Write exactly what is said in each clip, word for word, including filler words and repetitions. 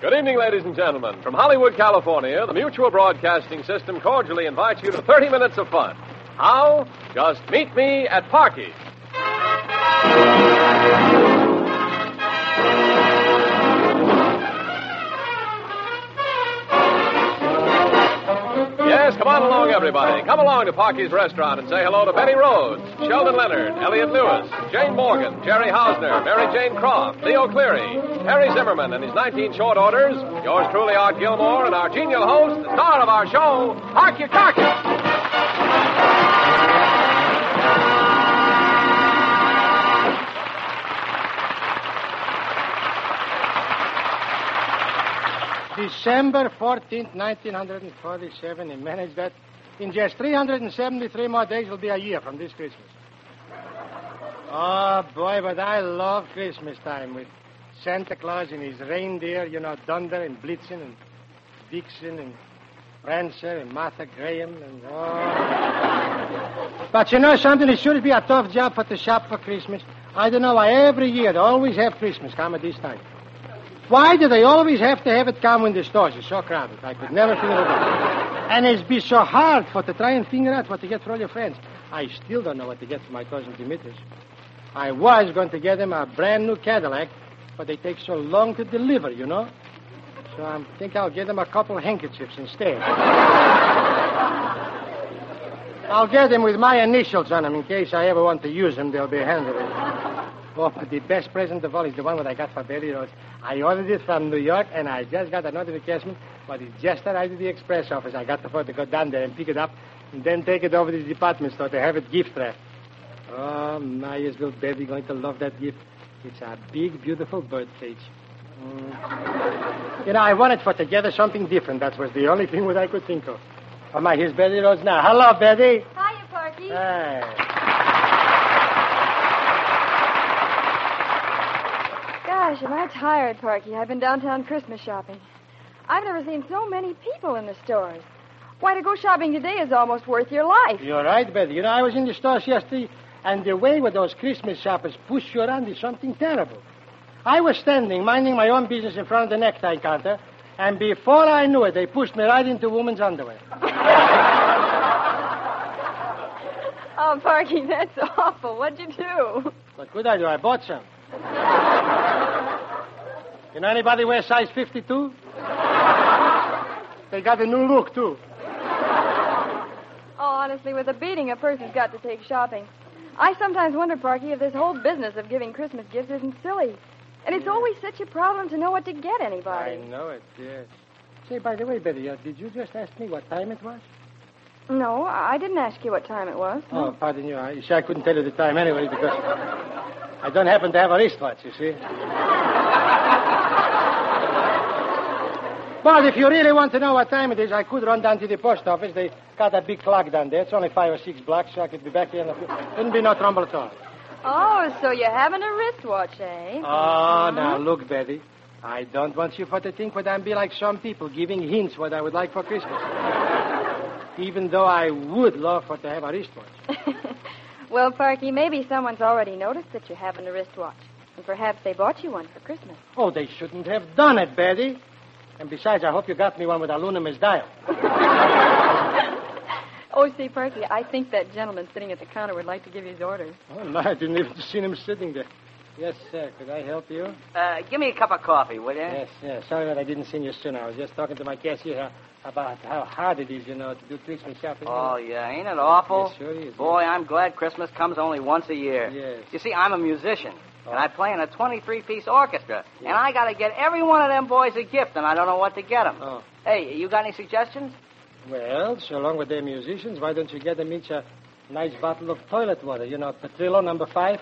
Good evening, ladies and gentlemen. From Hollywood, California, the Mutual Broadcasting System cordially invites you to thirty minutes of fun. How? Just meet me at Parky's. Yes, come on along, everybody. Come along to Parky's Restaurant and say hello to Benny Rhodes, Sheldon Leonard, Elliot Lewis, Jane Morgan, Jerry Hausner, Mary Jane Croft, Leo Cleary, Harry Zimmerman and his nineteen short orders, yours truly, Art Gilmore, and our genial host, the star of our show, Harky Carky. December fourteenth, nineteen forty-seven, he managed that. In just three hundred seventy-three more days will be a year from this Christmas. Oh, boy, but I love Christmas time with Santa Claus and his reindeer, you know, Dunder and Blitzen and Vixen and Prancer and Martha Graham and oh. But you know something? It should be a tough job for to shop for Christmas. I don't know why every year they always have Christmas come at this time. Why do they always have to have it come when the stores are so crowded? I could never figure it out. And it's be so hard for to try and figure out what to get for all your friends. I still don't know what to get for my cousin Demetrius. I was going to get him a brand new Cadillac, but they take so long to deliver, you know. So I think I'll get him a couple handkerchiefs instead. I'll get them with my initials on them in case I ever want to use them. They'll be handy. Oh, but the best present of all is the one that I got for Betty Rhodes. I ordered it from New York, and I just got a notification, but it just arrived at the express office. I got to afford to go down there and pick it up, and then take it over to the department store to have it gift wrapped. Oh, my, is little Betty going to love that gift. It's a big, beautiful bird cage. Mm. You know, I wanted for together something different. That was the only thing that I could think of. Oh, my, here's Betty Rhodes now. Hello, Betty. Hiya, Parky. Hey. Gosh, am I tired, Parky. I've been downtown Christmas shopping. I've never seen so many people in the stores. Why, to go shopping today is almost worth your life. You're right, Betty. You know, I was in the stores yesterday, and the way where those Christmas shoppers push you around is something terrible. I was standing, minding my own business in front of the necktie counter, and before I knew it, they pushed me right into women's underwear. Oh, Parky, that's awful. What'd you do? What could I do? I bought some. You know anybody wear size fifty-two? They got a new look, too. Oh, honestly, with a beating a person's got to take shopping. I sometimes wonder, Parky, if this whole business of giving Christmas gifts isn't silly. And it's always such a problem to know what to get anybody. I know it, yes. Say, by the way, Betty, uh, did you just ask me what time it was? No, I didn't ask you what time it was. Oh, pardon you. I, you see, I couldn't tell you the time anyway because I don't happen to have a wristwatch, you see. But if you really want to know what time it is, I could run down to the post office. They got a big clock down there. It's only five or six blocks, so I could be back here in a few. Wouldn't be no trouble at all. Oh, so you're having a wristwatch, eh? Oh, now, look, Betty. I don't want you for to think what I'm be like some people, giving hints what I would like for Christmas. Even though I would love for to have a wristwatch. Well, Parky, maybe someone's already noticed that you're having a wristwatch. And perhaps they bought you one for Christmas. Oh, they shouldn't have done it, Betty. And besides, I hope you got me one with a Lunamis dial. Oh, see, Parky, I think that gentleman sitting at the counter would like to give you his orders. Oh, no, I didn't even see him sitting there. Yes, sir. Could I help you? Uh, give me a cup of coffee, will you? Yes, yes. Sorry that I didn't see you sooner. I was just talking to my cashier about how hard it is, you know, to do Christmas shopping. Oh, yeah. Ain't it awful? Yes, sure is. Boy, I'm glad Christmas comes only once a year. Yes. You see, I'm a musician, oh. and I play in a twenty-three piece orchestra, yes. And I got to get every one of them boys a gift, and I don't know what to get them. Oh. Hey, you got any suggestions? Well, so long with they're musicians, why don't you get them each a nice bottle of toilet water? You know, Petrillo number five.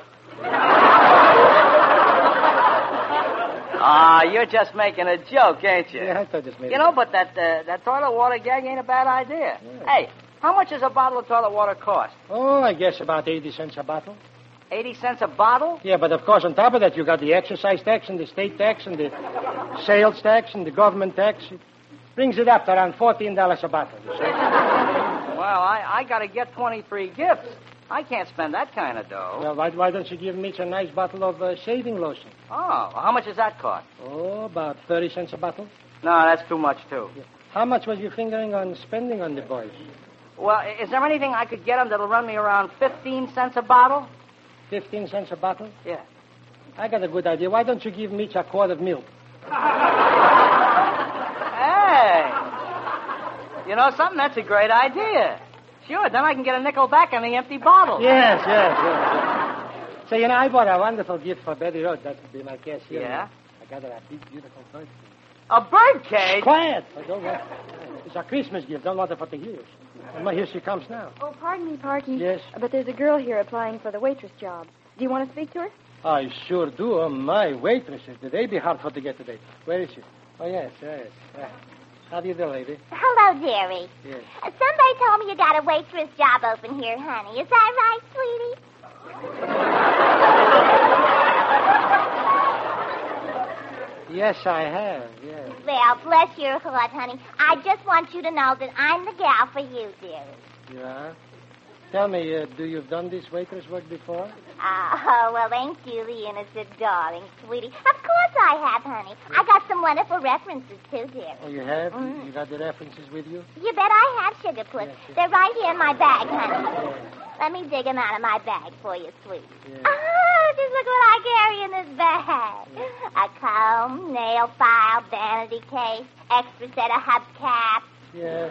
Ah, you're just making a joke, ain't you? Yeah, I thought just made You it know, up. but that uh, that toilet water gag ain't a bad idea. Yeah. Hey, how much does a bottle of toilet water cost? Oh, I guess about eighty cents a bottle. Eighty cents a bottle? Yeah, but of course, on top of that, you got the excise tax and the state tax and the sales tax and the government tax. It brings it up to around fourteen dollars a bottle, you see. Well, I, I got to get twenty-three gifts. I can't spend that kind of dough. Well, why, why don't you give Mitch a nice bottle of uh, shaving lotion? Oh, well, how much does that cost? Oh, about thirty cents a bottle. No, that's too much, too. Yeah. How much was you fingering on spending on the boys? Well, i- is there anything I could get them that'll run me around fifteen cents a bottle? Fifteen cents a bottle? Yeah. I got a good idea. Why don't you give Mitch a quart of milk? Hey! You know something? That's a great idea. Sure, then I can get a nickel back on the empty bottle. Yes, yes, yes. So, you know, I bought a wonderful gift for Betty Rhodes. That would be my cashier. Yeah? I got her a big, beautiful bird. A bird cage? Quiet! I don't want... It's a Christmas gift. Don't want her for the years. And here she comes now. Oh, pardon me, Parky. Yes? But there's a girl here applying for the waitress job. Do you want to speak to her? I sure do. Oh, my waitresses. Did they be hard for to get today? Where is she? Oh, yes, yes. Uh, how do you do, lady? Hello, dearie. Yes. Uh, somebody told me you got a waitress job open here, honey. Is that right, sweetie? Yes, I have, yes. Well, bless your heart, honey. I just want you to know that I'm the gal for you, dearie. You are? Tell me, uh, do you've done this waitress work before? Oh, well, ain't you the innocent darling, sweetie? Of course I have, honey. I got some wonderful references, too, dearie. Oh, you have? Mm. You got the references with you? You bet I have, Sugarfoot. Yes, yes. They're right here in my bag, honey. Yes. Let me dig them out of my bag for you, sweetie. Yes. Oh, just look what I carry in this bag. A comb, nail file, vanity case, extra set of hubcaps. Yes.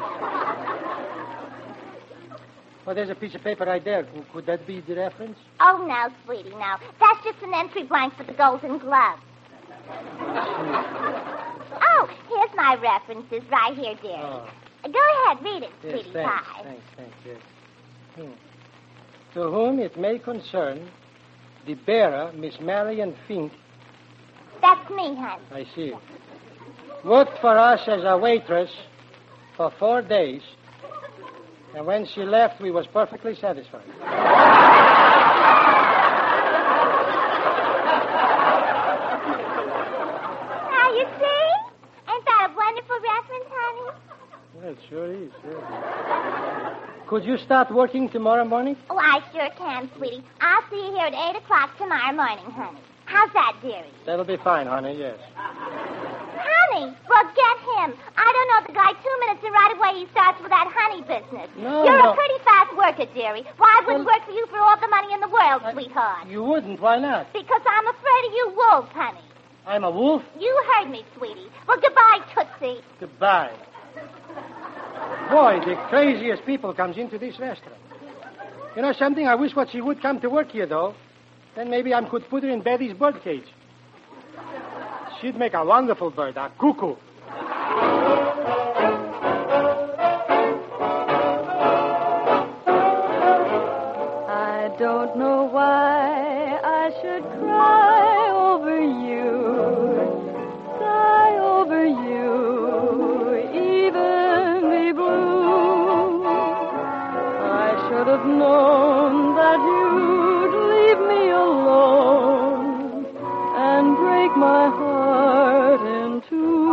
Well, there's a piece of paper right there. Could, could that be the reference? Oh, no, sweetie, no. That's just an entry blank for the Golden Glove. Oh, here's my references right here, dearie. Oh. Go ahead, read it, Yes, sweetie thanks, pie. thanks, thanks, yes. Hmm. To whom it may concern, the bearer, Miss Marion Fink, That's me, hon. I see, worked for us as a waitress for four days, and when she left, we was perfectly satisfied. Now, you see? Ain't that a wonderful reference, honey? Well, it sure is, yes. Could you start working tomorrow morning? Oh, I sure can, sweetie. I'll see you here at eight o'clock tomorrow morning, honey. How's that, dearie? That'll be fine, honey, yes. Honey? Well, get him. I don't know the guy two minutes and right away he starts with that honey business. No, You're no. a pretty fast worker, dearie. Why, I wouldn't Well- work for you for all the money in the world, sweetheart. You wouldn't, why not? Because I'm afraid of you wolves, honey. I'm a wolf? You heard me, sweetie. Well, goodbye, Tootsie. Goodbye. Boy, the craziest people comes into this restaurant. You know something? I wish what she would come to work here, though. Then maybe I could put her in Betty's birdcage. She'd make a wonderful bird, a cuckoo. I don't know why I should cry over you, sigh over you, even be blue. I should have known that you'd leave me alone and break my heart in two.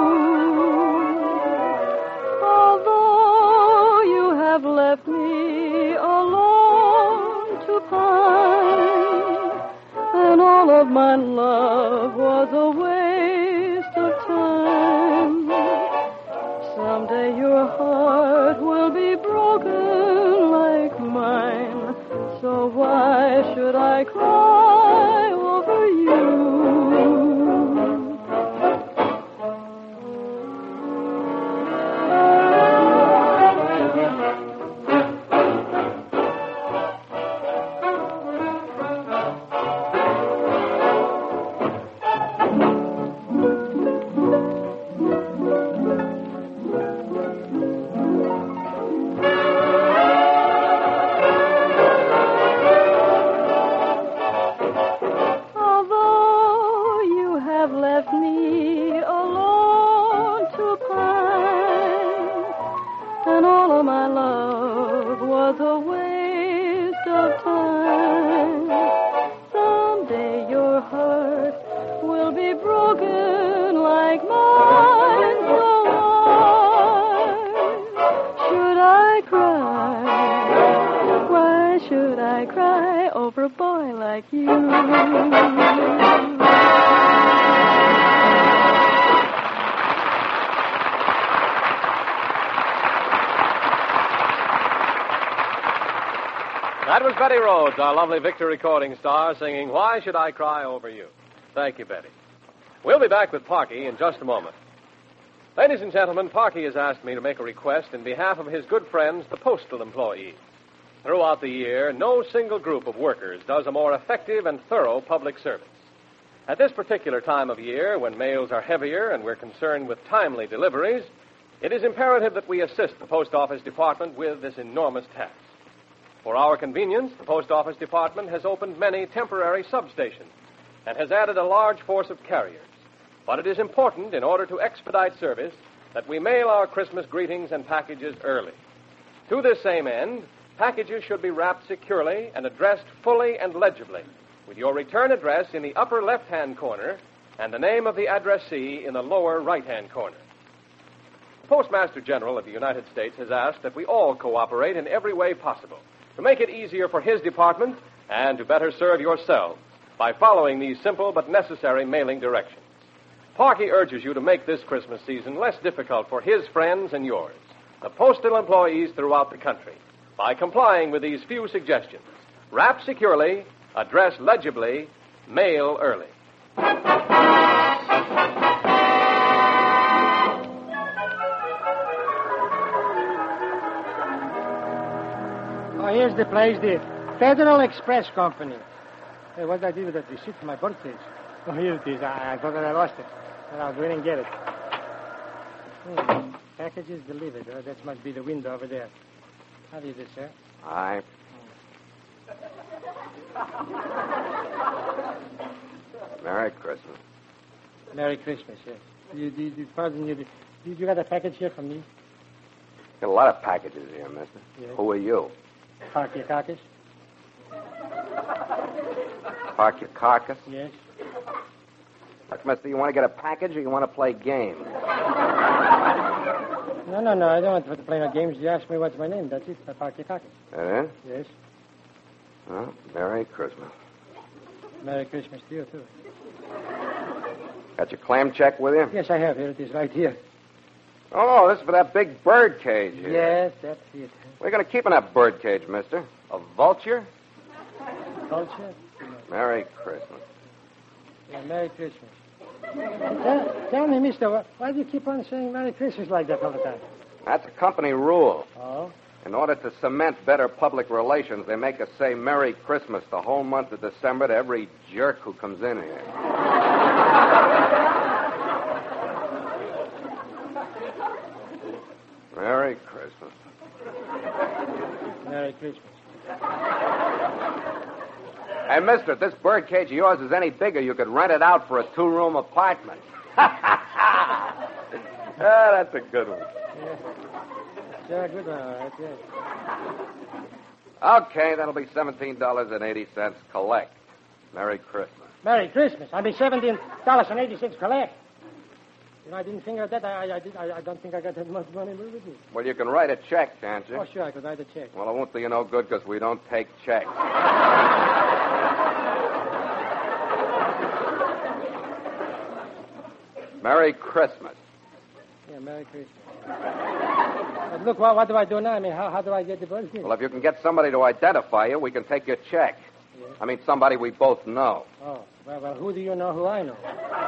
Although you have left me alone to pine, and all of my That was Betty Rhodes, our lovely Victor recording star, singing Why Should I Cry Over You? Thank you, Betty. We'll be back with Parky in just a moment. Ladies and gentlemen, Parky has asked me to make a request in behalf of his good friends, the postal employees. Throughout the year, no single group of workers does a more effective and thorough public service. At this particular time of year, when mails are heavier and we're concerned with timely deliveries, it is imperative that we assist the Post Office Department with this enormous task. For our convenience, the Post Office Department has opened many temporary substations and has added a large force of carriers. But it is important, in order to expedite service, that we mail our Christmas greetings and packages early. To this same end, packages should be wrapped securely and addressed fully and legibly, with your return address in the upper left-hand corner and the name of the addressee in the lower right-hand corner. The Postmaster General of the United States has asked that we all cooperate in every way possible to make it easier for his department and to better serve yourselves by following these simple but necessary mailing directions. Parky urges you to make this Christmas season less difficult for his friends and yours, the postal employees throughout the country, by complying with these few suggestions. Wrap securely, address legibly, mail early. Oh, here's the place, the Federal Express Company. Hey, what did I do with that receipt for my birthday? Oh, here it is. I, I thought that I lost it. Well, I'll go in and get it. Hmm. Packages delivered. Oh, that must be the window over there. How do you do, sir? Aye. Merry Christmas. Merry Christmas, yes. You, you, you, pardon you. You, you got a package here for me? Got a lot of packages here, mister. Yes. Who are you? Park your carcass? Park your carcass? Yes. Look, mister, you want to get a package or you want to play games? No, no, no. I don't want to play no games. You asked me what's my name. That's it. I park your carcass. That is? Yes. Well, Merry Christmas. Merry Christmas to you, too. Got your clam check with you? Yes, I have. Here it is, right here. Oh, this is for that big bird cage here. Yes, that's it. What are you going to keep in that bird cage, mister? A vulture? Culture? Merry Christmas. Yeah, Merry Christmas. Tell, tell me, mister, why, why do you keep on saying Merry Christmas like that all the time? That's a company rule. Oh? In order to cement better public relations, they make us say Merry Christmas the whole month of December to every jerk who comes in here. Merry Christmas. Merry Christmas. Hey, mister, if this bird cage of yours is any bigger, you could rent it out for a two-room apartment. Ah, that's a good one. Yeah. Yeah, good one, all right, yes. Okay, that'll be seventeen dollars and eighty cents collect. Merry Christmas. Merry Christmas. I'll be seventeen dollars and eighty cents collect. You know, I didn't think of that. I, I, I, did, I, I don't think I got that much money with me. Well, you can write a check, can't you? Oh, sure, I could write a check. Well, it won't do you no good because we don't take checks. Merry Christmas. Yeah, Merry Christmas. But look, what, what do I do now? I mean, how, how do I get the bird cage? Well, if you can get somebody to identify you, we can take your check. Yes. I mean, somebody we both know. Oh, well, well, who do you know who I know?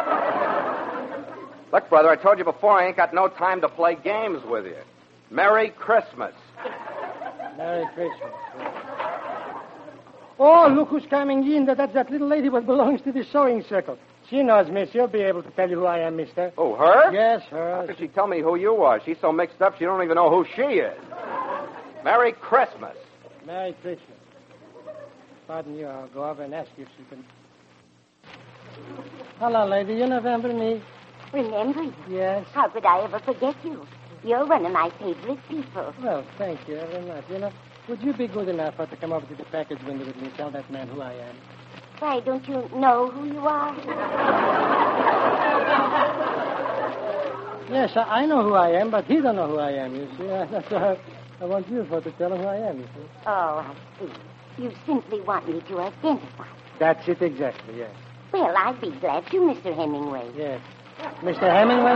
Look, brother, I told you before I ain't got no time to play games with you. Merry Christmas. Merry Christmas. Yeah. Oh, look who's coming in. That, that's that little lady what belongs to the sewing circle. She knows me. She'll be able to tell you who I am, mister. Oh, her? Yes, her. How could she tell me who you are? She's so mixed up she don't even know who she is. Merry Christmas. Merry Christmas. Pardon you, I'll go over and ask you if she can... Hello, lady. You remember me? Remember you? Yes. How could I ever forget you? You're one of my favorite people. Well, thank you very much. You know, would you be good enough to come over to the package window with me and tell that man who I am? Why, don't you know who you are? Yes, I, I know who I am, but he don't know who I am, you see. That's why I want you for to tell him who I am, you see. Oh, I see. You simply want me to identify. That's it exactly, yes. Well, I'd be glad to, Mister Hemingway. Yes. Mister Hemingway?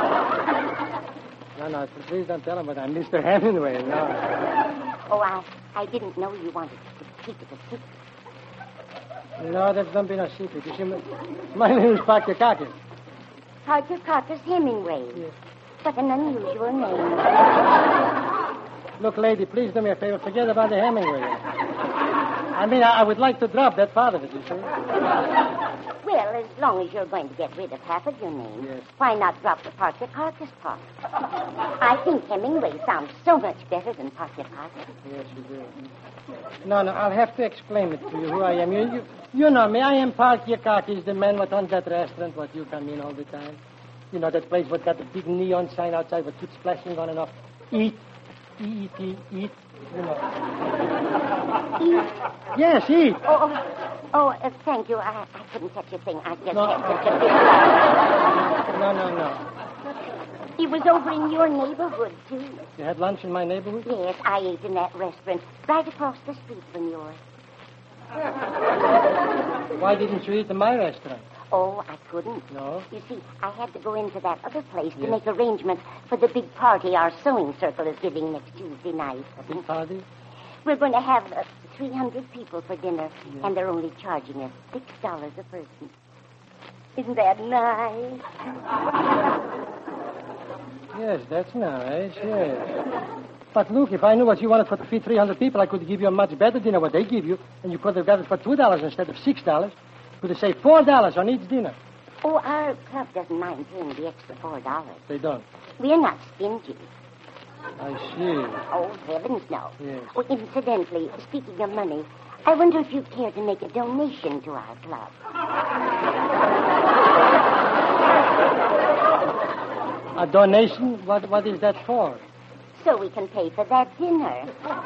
No, no, please don't tell him, but I'm Mister Hemingway, no. Oh, I, I didn't know you wanted to keep it a secret. No, that's don't be no secret. You see, my, my name is Parker Cocker. Parker Cocker's Hemingway. Yes. What an unusual name. Look, lady, please do me a favor. Forget about the Hemingway. I mean, I, I would like to drop that part of it, you see. Well, as long as you're going to get rid of half of your name, yes. Why not drop the Parker Carcass part? I think Hemingway sounds so much better than Parker Carcass. Yes, you do. No, no, I'll have to explain it to you who I am. You, you, you know me. I am Parker Carcass, the man what owns that restaurant what you come in all the time. You know, that place what got the big neon sign outside what keeps flashing on and off. Eat, E E T, eat, you know. Eat? Yes, eat. Oh, oh, oh uh, thank you. I, I couldn't catch a thing. I just No, had such okay. a big No, no, no. It was over in your neighborhood, too. You had lunch in my neighborhood? Yes, I ate in that restaurant right across the street from yours. Why didn't you eat in my restaurant? Oh, I couldn't. No? You see, I had to go into that other place Yes. to make arrangements for the big party our sewing circle is giving next Tuesday night. A big party? We're going to have uh, three hundred people for dinner, Yes. and they're only charging us six dollars a person. Isn't that nice? Yes, that's nice, yes. But look, if I knew what you wanted for to feed three hundred people, I could give you a much better dinner what they give you, and you could have got it for two dollars instead of six dollars. Could have saved four dollars on each dinner. Oh, our club doesn't mind paying the extra four dollars. They don't. We're not stingy. I see. Oh, heavens, no. Yes. Oh, incidentally, speaking of money, I wonder if you'd care to make a donation to our club. A donation? What? What is that for? So we can pay for that dinner.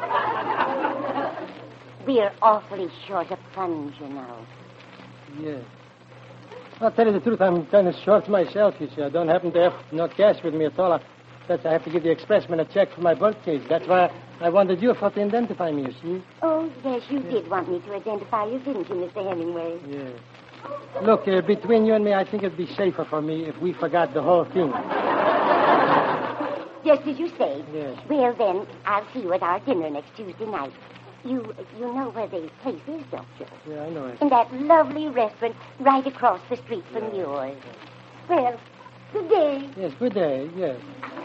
We're awfully short of funds, you know. Yes. I'll tell you the truth, I'm kind of short myself, you see. I don't happen to have no cash with me at all. I, that's, I have to give the expressman a check for my birthcase. That's why I wanted you for to identify me, you see. Oh, yes, you did want me to identify you, didn't you, Mister Hemingway? Yes. Look, uh, between you and me, I think it'd be safer for me if we forgot the whole thing. Just as you say. Yes. Well, then, I'll see you at our dinner next Tuesday night. You you know where the place is, don't you? Yeah, I know it. In that lovely restaurant right across the street from yours. Well, good day. Yes, good day, yes.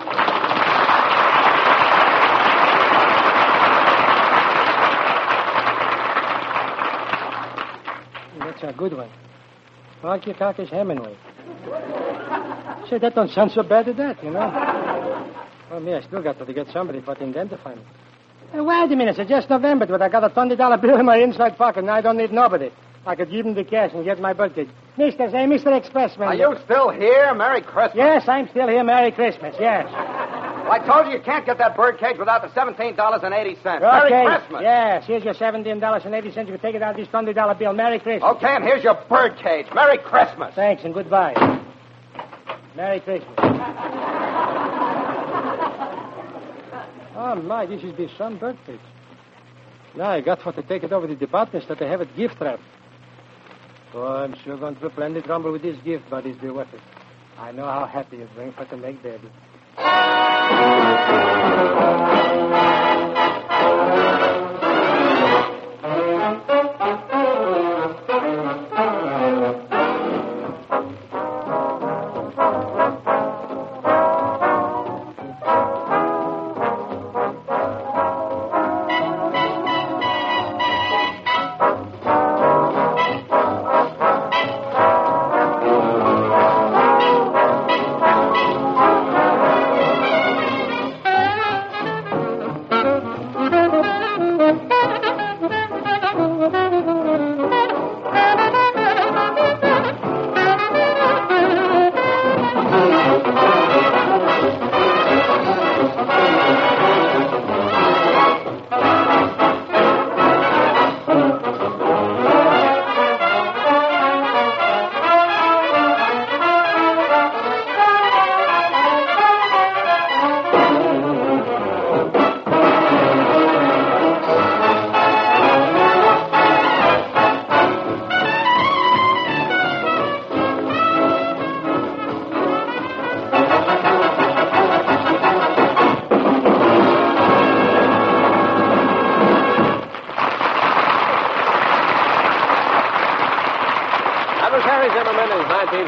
That's a good one. Parker Carcass Hemingway. Say, that don't sound so bad at that, you know. Well, me, I still got to get somebody for to identify me. Hey, wait a minute, it's just November, but I got a twenty dollar bill in my inside pocket, and I don't need nobody. I could give him the cash and get my birthday. Mister, say, Mister Expressman. Are you still here? Merry Christmas. Yes, I'm still here. Merry Christmas, yes. Well, I told you you can't get that birdcage without the seventeen dollars and eighty cents. Okay. Merry Christmas. Yes, here's your seventeen dollars and eighty cents. You can take it out of this twenty dollar bill. Merry Christmas. Okay, and here's your birdcage. Merry Christmas. Thanks and goodbye. Merry Christmas. Oh, my, this should be some birthday. Now I got for to take it over to the department store to have it gift wrapped. Oh, I'm sure going to plenty trouble with this gift, but it's be worth it. I know how happy it's going for to make baby.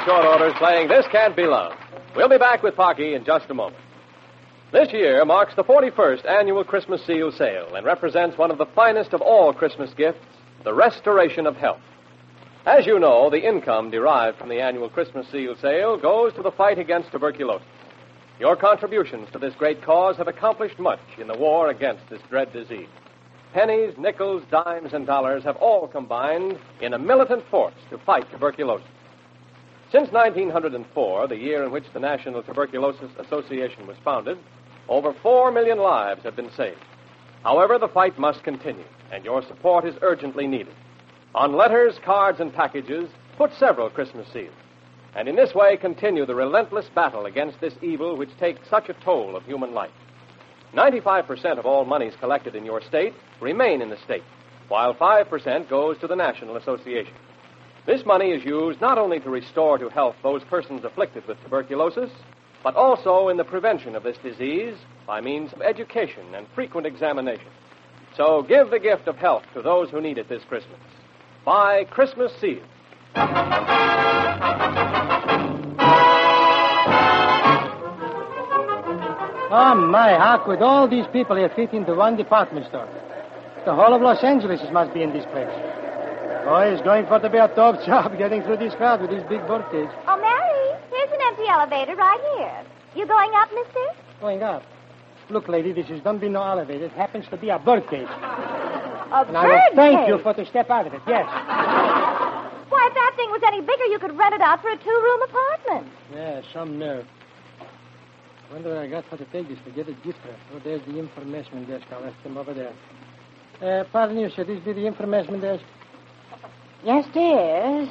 short order saying this can't be love. We'll be back with Pocky in just a moment. This year marks the forty-first annual Christmas Seal Sale and represents one of the finest of all Christmas gifts, the restoration of health. As you know, the income derived from the annual Christmas Seal Sale goes to the fight against tuberculosis. Your contributions to this great cause have accomplished much in the war against this dread disease. Pennies, nickels, dimes, and dollars have all combined in a militant force to fight tuberculosis. Since nineteen oh four, the year in which the National Tuberculosis Association was founded, over four million lives have been saved. However, the fight must continue, and your support is urgently needed. On letters, cards, and packages, put several Christmas seals. And in this way, continue the relentless battle against this evil which takes such a toll of human life. ninety-five percent of all monies collected in your state remain in the state, while five percent goes to the National Association. This money is used not only to restore to health those persons afflicted with tuberculosis, but also in the prevention of this disease by means of education and frequent examination. So give the gift of health to those who need it this Christmas. Buy Christmas seals. Oh, my, how could all these people here fit into one department store? The whole of Los Angeles must be in this place. Boy, it's going for to be a tough job getting through this crowd with this big birdcage. Oh, Mary, here's an empty elevator right here. You going up, mister? Going up. Look, lady, this is don't be no elevator. It happens to be a birdcage. A And I will thank birdcage? you for to step out of it, yes. Why, if that thing was any bigger, you could rent it out for a two-room apartment. Yeah, some nerve. I wonder what I got for to take this to get a gift wrap. Oh, there's the information desk. I left them over there. Uh, pardon you, sir. This be the information desk? Yes, dears.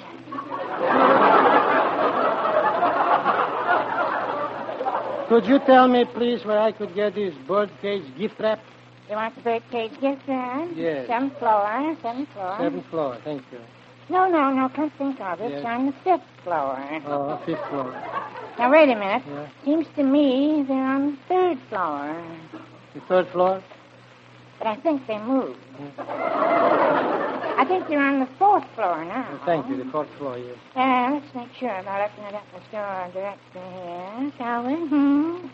Could you tell me, please, where I could get this birdcage gift wrap? You want the birdcage gift wrap? Yes. Seventh floor, seventh floor. Seventh floor, thank you. No, no, no, come think of it. Yes. It's on the fifth floor. Oh, fifth floor. Now, wait a minute. Yeah. Seems to me they're on the third floor. The third floor? But I think they moved. I think they're on the fourth floor now. Oh, thank you, the fourth floor, yes. Uh, let's make sure about opening it up the store directly here, shall we? Hmm?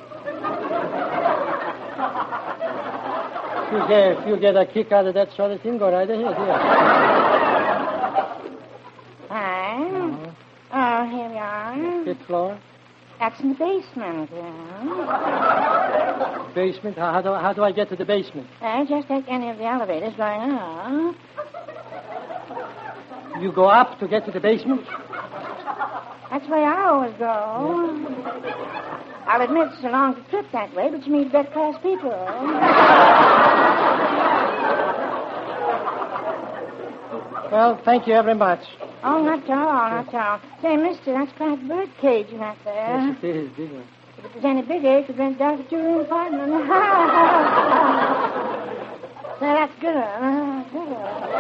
If you get, if you get a kick out of that sort of thing, go right ahead, yeah. Fine. Uh-huh. Oh, here we are. Fifth floor? That's in the basement. Yeah. Basement? How, how, do, how do I get to the basement? Uh, just take any of the elevators going up. You go up to get to the basement? That's where I always go. I'll admit it's a long trip that way, but you meet better class people. Well, thank you very much. Oh, not at all, not at all. Say, mister, that's quite a bird cage you got there. Yes, it is, big one. If it was any bigger, you could rent it out for two-room apartment. So that's good. Uh, good.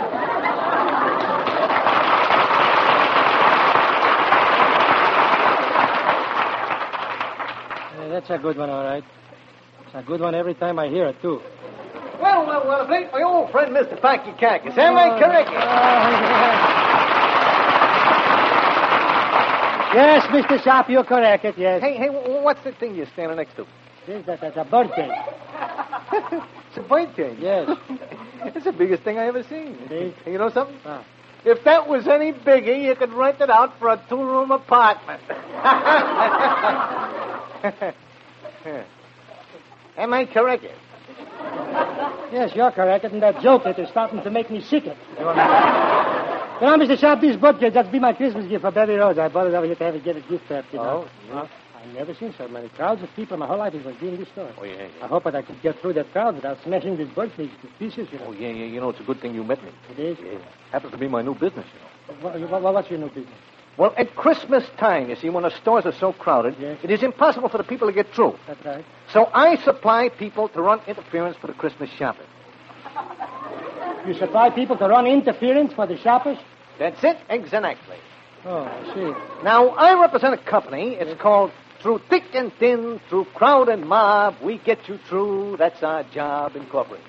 Yeah, that's a good one, all right. It's a good one every time I hear it, too. Well, well, well, if ain't my old friend, Mister Packy Cactus. Am I correct? Oh, yes. Yes, Mister Sharp, you're correct, it, yes. Hey, hey, what's the thing you're standing next to? Yes, that, that's a birdcage. It's a bird cage. Yes. It's the biggest thing I ever seen. It is? You know something? Ah. If that was any bigger, you could rent it out for a two-room apartment. Am I correct? Yes, you're correct, and that joke it is starting to make me sick. It. You know, Mister Sharp, this birdcage, that'd be my Christmas gift for Betty Rose. I bought it over here to have it get a gift wrap, you know. Oh, yeah. I've never seen so many crowds of people. My whole life has been in this store. Oh, yeah, yeah. I hope that I could get through that crowd without smashing this birdcage to pieces, you know. Oh, yeah, yeah. You know, it's a good thing you met me. It is? Yeah. Happens to be my new business, you know. What, what, what's your new business? Well, at Christmas time, you see, when the stores are so crowded, Yes. it is impossible for the people to get through. That's right. So I supply people to run interference for the Christmas shopping. You supply people to run interference for the shoppers? That's it, exactly. Oh, I see. Now, I represent a company. It's called Through Thick and Thin, Through Crowd and Mob, We Get You Through. That's our job, Incorporated.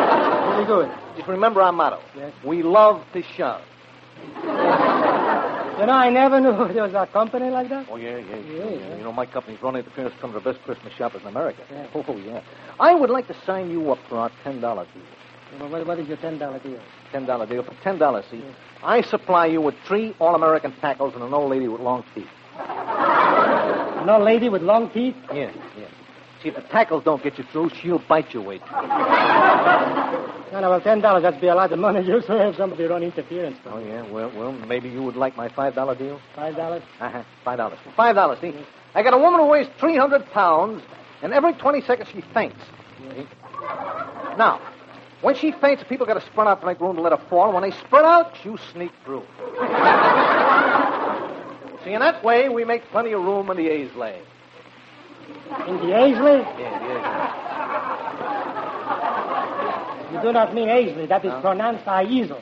Very good. Just remember our motto. Yes. We love to shove. You know, I never knew there was a company like that. Oh, yeah, yeah, yeah. Yeah, yeah. yeah. You know, my company's running interference from the best Christmas shoppers in America. Yeah. Oh, yeah. I would like to sign you up for our ten dollar deal. Well, what, what is your ten dollar deal? ten dollar deal. For ten dollars, see, I supply you with three all-American tackles and an old lady with long teeth. An old lady with long teeth? Yeah, yeah. See, if the tackles don't get you through, she'll bite your way through. No, no, well, ten dollars, that'd be a lot of money. You should have somebody run interference. Oh, yeah? Well, well, maybe you would like my five dollar deal? Five dollars? Uh-huh. Five dollars. Five dollars, see? I got a woman who weighs three hundred pounds, and every twenty seconds she faints. See? Now, when she faints, people got to spread out to make room to let her fall. When they spread out, you sneak through. See, in that way, we make plenty of room in the A's lane. In the Aisley? Yeah, the A's lane. You do not mean Aisley. That is No. pronounced Aisle.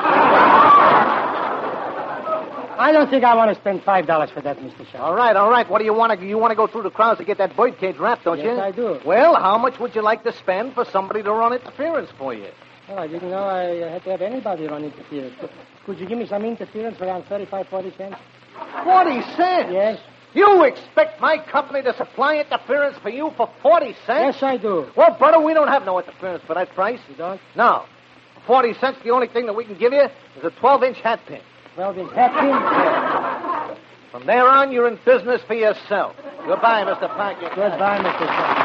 I don't think I want to spend five dollars for that, Mister Shaw. All right, all right. What do you want to? You want to go through the crowds to get that birdcage wrapped, don't Yes, you? I do. Well, how much would you like to spend for somebody to run interference for you? Well, I didn't know I had to have anybody run interference. Could you give me some interference for around thirty-five, forty cents? Forty cents. Yes? You expect my company to supply interference for you for forty cents? Yes, I do. Well, brother, we don't have no interference for that price. You don't? No. For forty cents, the only thing that we can give you is a twelve-inch hat pin. twelve-inch hat pin? From there on, you're in business for yourself. Goodbye, Mister Parker. Goodbye, Mister Shaw.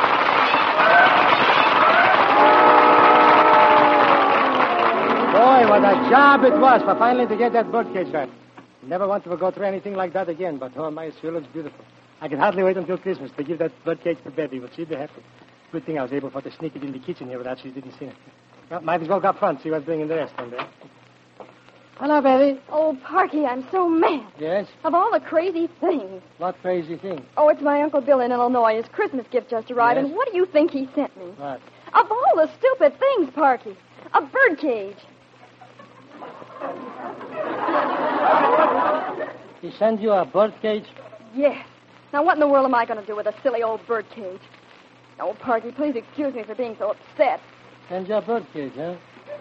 Boy, what a job it was for finally to get that birdcage wrapped. Never want to go through anything like that again, but oh my, it sure looks beautiful. I can hardly wait until Christmas to give that birdcage to Betty, but she'd be happy. Good thing I was able for to sneak it in the kitchen here without she didn't see it. Well, might as well go up front, see what's doing in the restaurant there. Hello, Betty. Oh, Parky, I'm so mad. Yes? Of all the crazy things. What crazy thing? Oh, it's my Uncle Bill in Illinois. His Christmas gift just arrived, Yes? and what do you think he sent me? What? Of all the stupid things, Parky. A birdcage. He sent you a birdcage? Yes. Now, what in the world am I going to do with a silly old birdcage? Oh, Parky, please excuse me for being so upset. Send you a birdcage, huh?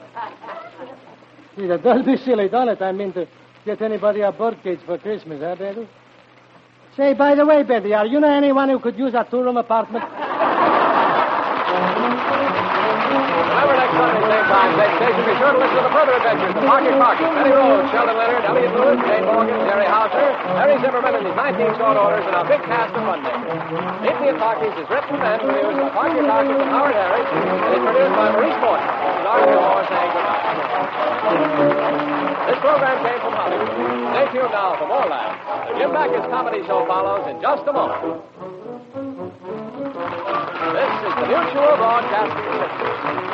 See, that does be silly, don't it? I mean, to get anybody a birdcage for Christmas, huh, Betty? Say, by the way, Betty, are you know anyone who could use a two-room apartment? Remember next Sunday, same time, same station, be sure to listen to the further adventures of Parky Parky, Benny Rhodes, Sheldon Leonard, Elliot Lewis, Jane Morgan, Jerry Hauser, Harry Zimmerman, and his nineteen short orders, and a big cast of Monday. Indian Parkies is written and produced by Parky Parky and Howard Harris, and is produced by Maurice Morton. This is Arthur Moore saying goodbye. This program came from Hollywood. Stay tuned now for more laughs. The Jim Backus Comedy Show follows in just a moment. This is the Mutual Broadcasting System.